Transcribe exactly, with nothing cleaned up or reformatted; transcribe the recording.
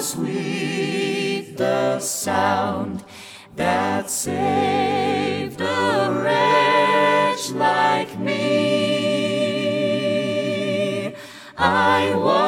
sweet the sound that saved a wretch like me. I was